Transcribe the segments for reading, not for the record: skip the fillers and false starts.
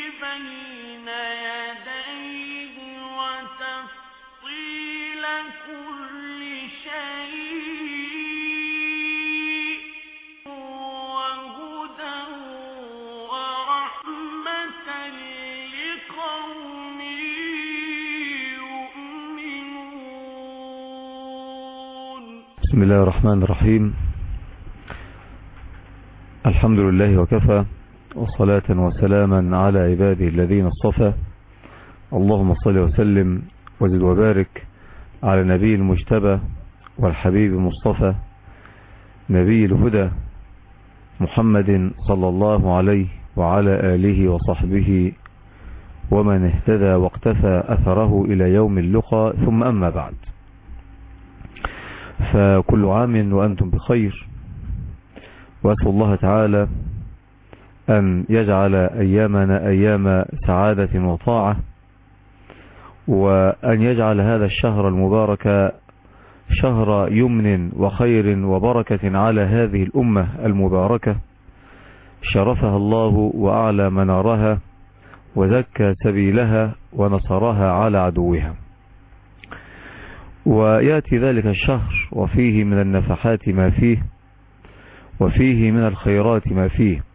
بين يديه وتفصيل كل شيء وهدى ورحمة لقوم يؤمنون. بسم الله الرحمن الرحيم. الحمد لله وكفى، وصلاة وسلاما على عباده الذين اصطفى. اللهم صل وسلم وزد وبارك على النبي المجتبى والحبيب المصطفى نبي الهدى محمد صلى الله عليه وعلى آله وصحبه ومن اهتدى واقتفى أثره إلى يوم اللقاء، ثم أما بعد، فكل عام وأنتم بخير، وأسأل الله تعالى أن يجعل أيامنا أيام سعادة وطاعة، وأن يجعل هذا الشهر المبارك شهر يمن وخير وبركة على هذه الأمة المباركة، شرفها الله وأعلى منارها وزكى سبيلها ونصرها على عدوها. ويأتي ذلك الشهر وفيه من النفحات ما فيه، وفيه من الخيرات ما فيه،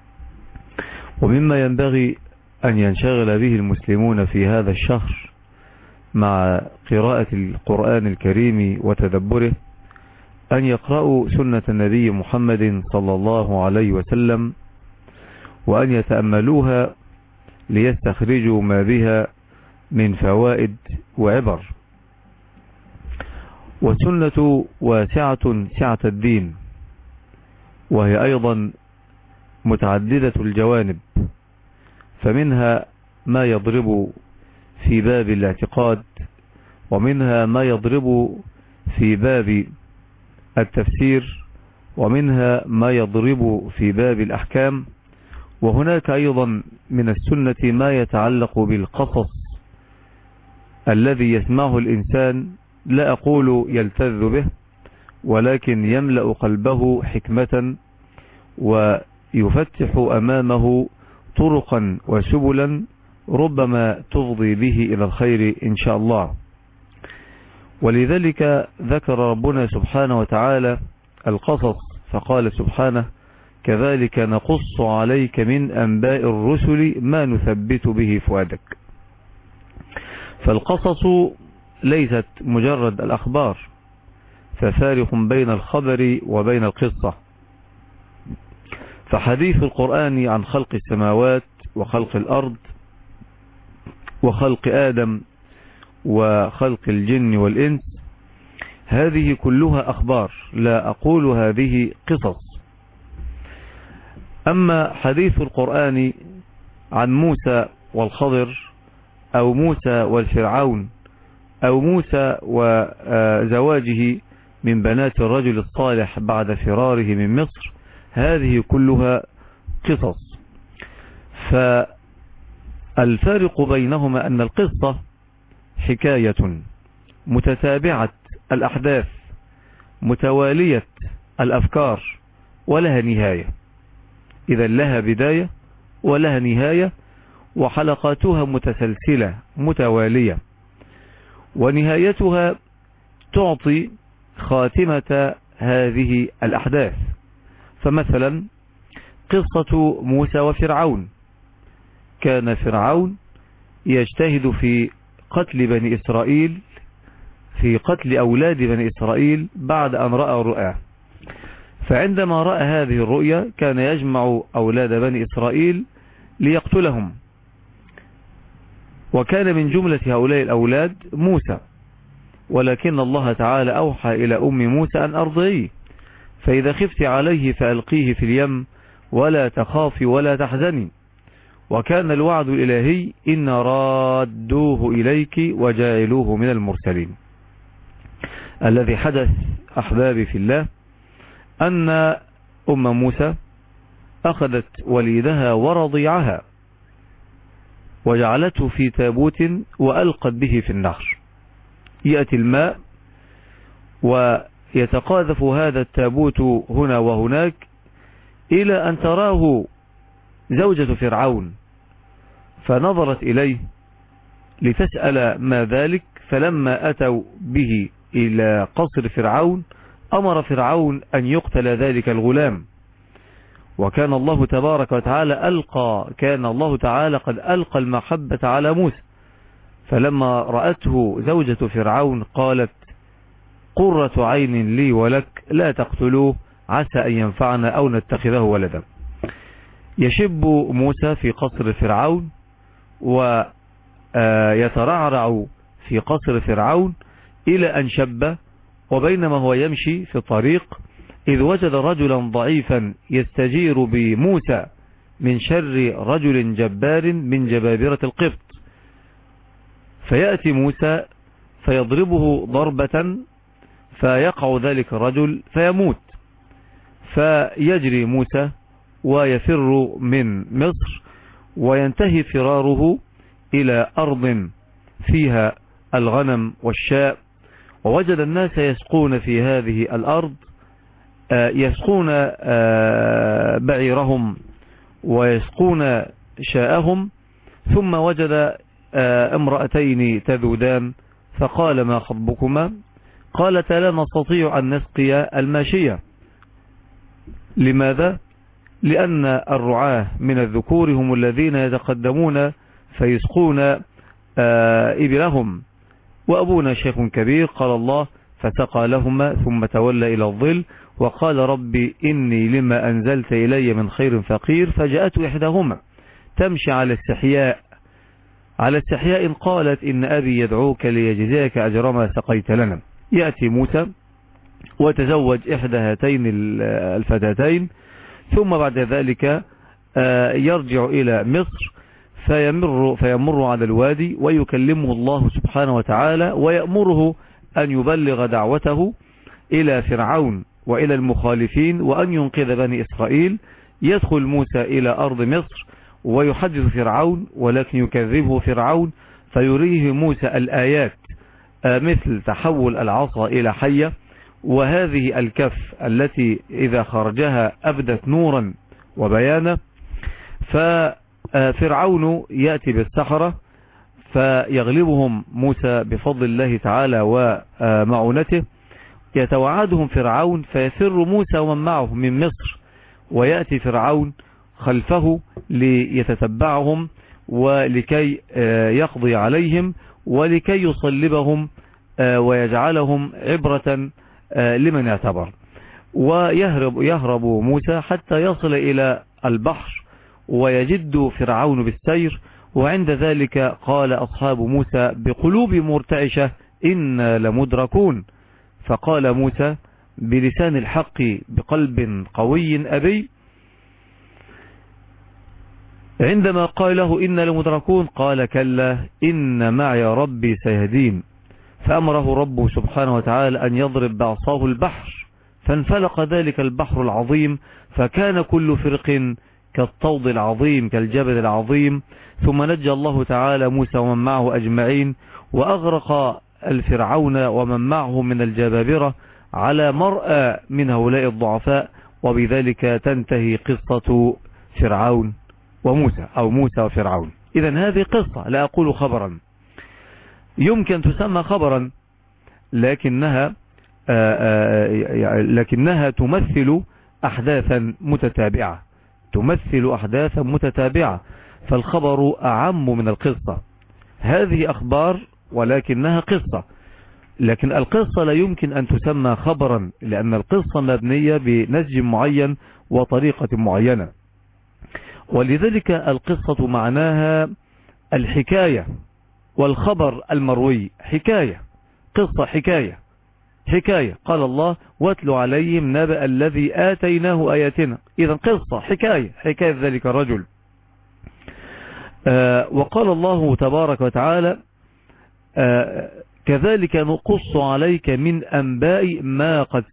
ومما ينبغي أن ينشغل به المسلمون في هذا الشهر مع قراءة القرآن الكريم وتدبره أن يقرأوا سنة النبي محمد صلى الله عليه وسلم، وأن يتأملوها ليستخرجوا ما بها من فوائد وعبر. والسنة واسعة سعة الدين، وهي أيضا متعددة الجوانب، فمنها ما يضرب في باب الاعتقاد، ومنها ما يضرب في باب التفسير، ومنها ما يضرب في باب الأحكام، وهناك أيضا من السنة ما يتعلق بالقصص الذي يسمعه الإنسان، لا أقول يلتذ به، ولكن يملأ قلبه حكمة ويفتح أمامه طرقا وسبلا ربما تفضي به إلى الخير إن شاء الله. ولذلك ذكر ربنا سبحانه وتعالى القصص، فقال سبحانه: كذلك نقص عليك من أنباء الرسل ما نثبت به فؤادك. فالقصص ليست مجرد الأخبار، ففارق بين الخبر وبين القصة. فحديث القرآن عن خلق السماوات وخلق الأرض وخلق آدم وخلق الجن والإنس، هذه كلها أخبار، لا أقول هذه قصص. أما حديث القرآن عن موسى والخضر، أو موسى والفرعون، أو موسى وزواجه من بنات الرجل الصالح بعد فراره من مصر، هذه كلها قصص. فالفارق بينهما أن القصة حكاية متتابعة الأحداث متوالية الأفكار ولها نهاية، إذا لها بداية ولها نهاية، وحلقاتها متسلسلة متوالية، ونهايتها تعطي خاتمة هذه الأحداث. فمثلا قصة موسى وفرعون، كان فرعون يجتهد في قتل بني إسرائيل، في قتل أولاد بني إسرائيل بعد أن رأى رؤيا، فعندما رأى هذه الرؤيا كان يجمع أولاد بني إسرائيل ليقتلهم، وكان من جملة هؤلاء الأولاد موسى، ولكن الله تعالى أوحى إلى أم موسى أن أرضعيه، فإذا خفت عليه فألقيه في اليم ولا تخافي ولا تحزني، وكان الوعد الإلهي: إن رادوه إليك وجاعلوه من المرسلين. الذي حدث أحبابي في الله أن أم موسى أخذت وليدها ورضيعها وجعلته في تابوت وألقت به في النهر. يأتي الماء ويتقاذف هذا التابوت هنا وهناك إلى أن تراه زوجة فرعون، فنظرت إليه لتسأل ما ذلك. فلما أتوا به إلى قصر فرعون أمر فرعون أن يقتل ذلك الغلام. وكان الله تبارك وتعالى كان الله تعالى قد ألقى المحبة على موسى. فلما رأته زوجة فرعون قالت قرة عين لي ولك لا تقتلوه عسى أن ينفعنا أو نتخذه ولدا. يشب موسى في قصر فرعون ويترعرع في قصر فرعون إلى أن شب. وبينما هو يمشي في الطريق إذ وجد رجلا ضعيفا يستجير بموسى من شر رجل جبار من جبابرة القبط. فيأتي موسى فيضربه ضربة فيقع ذلك الرجل فيموت. فيجري موسى ويفر من مصر وينتهي فراره إلى أرض فيها الغنم والشاء. ووجد الناس يسقون في هذه الأرض، يسقون بعيرهم ويسقون شاءهم. ثم وجد امرأتين تذودان فقال ما خطبكما؟ قالتا لا نستطيع أن نسقي الماشية. لماذا؟ لأن الرعاة من الذكور هم الذين يتقدمون فيسقون إبلهم، وأبونا شيخ كبير. قال الله فسقى لهما ثم تولى إلى الظل وقال ربي إني لما أنزلت إلي من خير فقير. فجاءت إحداهما تمشي على استحياء قالت إن أبي يدعوك ليجزيك أجر ما سقيت لنا. يأتي موسى وتزوج إحدى هاتين الفتاتين، ثم بعد ذلك يرجع إلى مصر فيمر على الوادي ويكلمه الله سبحانه وتعالى ويأمره أن يبلغ دعوته إلى فرعون وإلى المخالفين وأن ينقذ بني إسرائيل. يدخل موسى إلى أرض مصر ويحدث فرعون، ولكن يكذبه فرعون فيريه موسى الآيات مثل تحول العصا إلى حية، وهذه الكف التي إذا خرجها أبدت نورا وبيانا. ففرعون يأتي بالسحرة فيغلبهم موسى بفضل الله تعالى ومعونته. يتوعدهم فرعون فيفر موسى ومن معه من مصر، ويأتي فرعون خلفه ليتتبعهم ولكي يقضي عليهم ولكي يصلبهم ويجعلهم عبرة لمن اعتبر. ويهرب موسى حتى يصل إلى البحر ويجد فرعون بالسير. وعند ذلك قال أصحاب موسى بقلوب مرتعشة إنا لمدركون. فقال موسى بلسان الحق بقلب قوي أبي عندما قال له إنا لمدركون قال كلا إن معي ربي سيهدين. فأمره ربه سبحانه وتعالى أن يضرب بعصاه البحر فانفلق ذلك البحر العظيم فكان كل فرق كالطود العظيم كالجبل العظيم. ثم نجى الله تعالى موسى ومن معه أجمعين وأغرق الفرعون ومن معه من الجبابرة على مرأى من هؤلاء الضعفاء. وبذلك تنتهي قصة فرعون وموسى أو موسى وفرعون. إذن هذه قصة لا أقول خبرا، يمكن تسمى خبرا لكنها تمثل أحداثا متتابعة. فالخبر أعم من القصة. هذه أخبار ولكنها قصة، لكن القصة لا يمكن أن تسمى خبرا لأن القصة مبنية بنسج معين وطريقة معينة. ولذلك القصة معناها الحكاية، والخبر المروي حكاية، قصة حكاية. قال الله واتل عليهم نبأ الذي آتيناه آياتنا. إذن قصة حكاية ذلك الرجل. وقال الله تبارك وتعالى كذلك نقص عليك من أنباء ما قد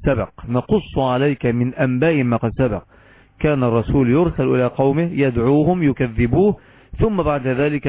سبق. كان الرسول يرسل إلى قومه يدعوهم يكذبوه، ثم بعد ذلك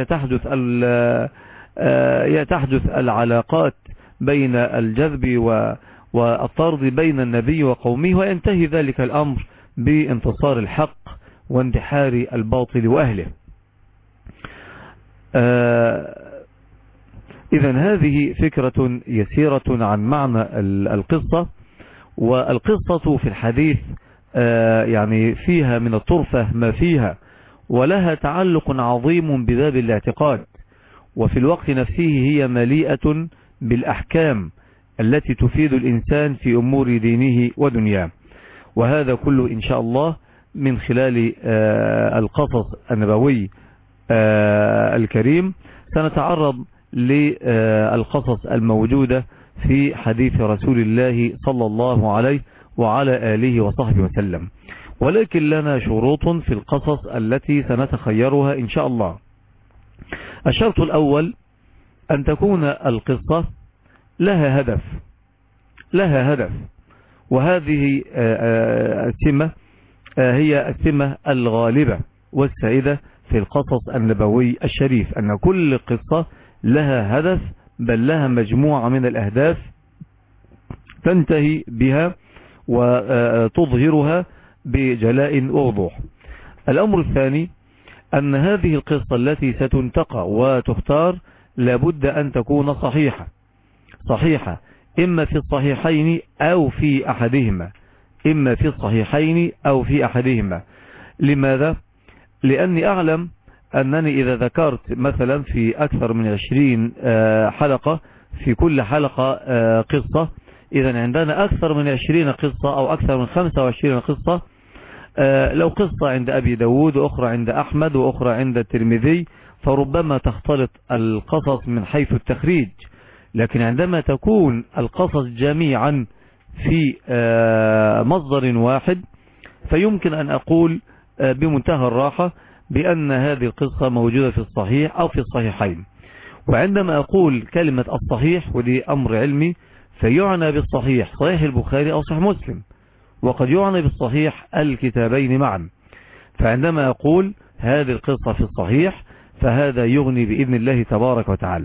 تحدث العلاقات بين الجذب والطرد بين النبي وقومه، وينتهي ذلك الأمر بانتصار الحق واندحار الباطل وأهله. إذن هذه فكرة يسيرة عن معنى القصة. والقصة في الحديث يعني فيها من الطرفة ما فيها، ولها تعلق عظيم بباب الاعتقاد، وفي الوقت نفسه هي مليئة بالأحكام التي تفيد الإنسان في أمور دينه ودنياه. وهذا كله إن شاء الله من خلال القصص النبوي الكريم. سنتعرض للقصص الموجودة في حديث رسول الله صلى الله عليه وعلى آله وصحبه وسلم، ولكن لنا شروط في القصص التي سنتخيرها إن شاء الله. الشرط الأول أن تكون القصة لها هدف، وهذه السمة هي السمة الغالبة والسائدة في القصص النبوي الشريف، أن كل قصة لها هدف، بل لها مجموعة من الأهداف تنتهي بها وتظهرها بجلاء ووضوح. الأمر الثاني أن هذه القصة التي ستنتقى وتختار لابد أن تكون صحيحة إما في الصحيحين أو في أحدهما. لماذا؟ لأني أعلم أنني إذا ذكرت مثلا في أكثر من 20 حلقة، في كل حلقة قصة، إذا عندنا أكثر من 20 قصة أو أكثر من 25 قصة. لو قصة عند أبي داود وأخرى عند أحمد وأخرى عند الترمذي فربما تختلط القصص من حيث التخريج، لكن عندما تكون القصص جميعا في مصدر واحد فيمكن أن أقول بمنتهى الراحة بأن هذه القصة موجودة في الصحيح أو في الصحيحين. وعندما أقول كلمة الصحيح ودي أمر علمي فيعنى بالصحيح صحيح البخاري أو صحيح مسلم، وقد يعنى بالصحيح الكتابين معا. فعندما أقول هذه القصة في الصحيح فهذا يغني بإذن الله تبارك وتعالى.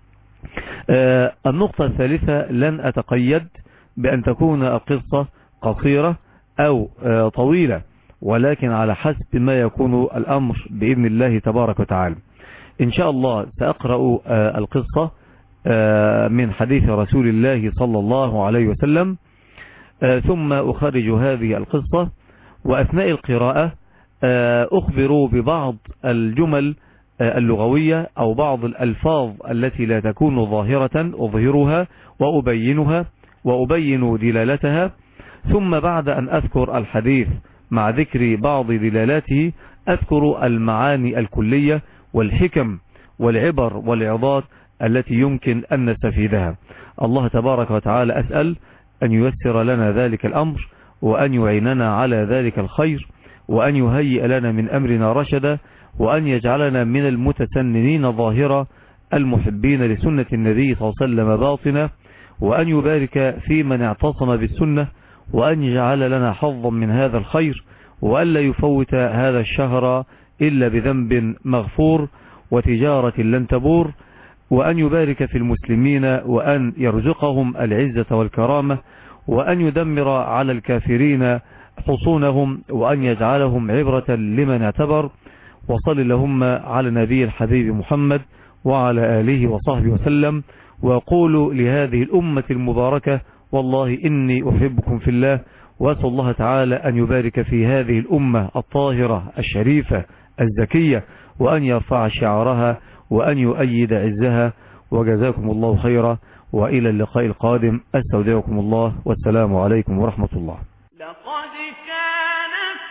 النقطة الثالثة لن أتقيد بأن تكون القصة قصيرة أو طويلة، ولكن على حسب ما يكون الأمر بإذن الله تبارك وتعالى. إن شاء الله سأقرأ القصة من حديث رسول الله صلى الله عليه وسلم، ثم أخرج هذه القصة، وأثناء القراءة أخبر ببعض الجمل اللغوية أو بعض الألفاظ التي لا تكون ظاهرة أظهرها وأبينها وأبين دلالتها. ثم بعد أن أذكر الحديث مع ذكر بعض دلالاته أذكر المعاني الكلية والحكم والعبر والعظات التي يمكن أن نستفيدها. الله تبارك وتعالى أسأل أن ييسر لنا ذلك الأمر، وأن يعيننا على ذلك الخير، وأن يهيئ لنا من أمرنا رشدا، وأن يجعلنا من المتسننين ظاهرة المحبين لسنة النبي صلى الله عليه وسلم باطنة، وأن يبارك في من اعتصم بالسنة، وأن يجعل لنا حظا من هذا الخير، وأن لا يفوت هذا الشهر إلا بذنب مغفور وتجارة لن تبور، وأن يبارك في المسلمين، وأن يرزقهم العزة والكرامة، وأن يدمر على الكافرين حصونهم، وأن يجعلهم عبرة لمن اعتبر. وصل اللهم على نبي الحبيب محمد وعلى آله وصحبه وسلم. وقولوا لهذه الأمة المباركة والله إني أحبكم في الله، وأسأل الله تعالى أن يبارك في هذه الأمة الطاهرة الشريفة الزكية، وأن يرفع شعارها، وأن يؤيد عزها. وجزاكم الله خيرا، وإلى اللقاء القادم. أستودعكم الله، والسلام عليكم ورحمة الله. لقد كان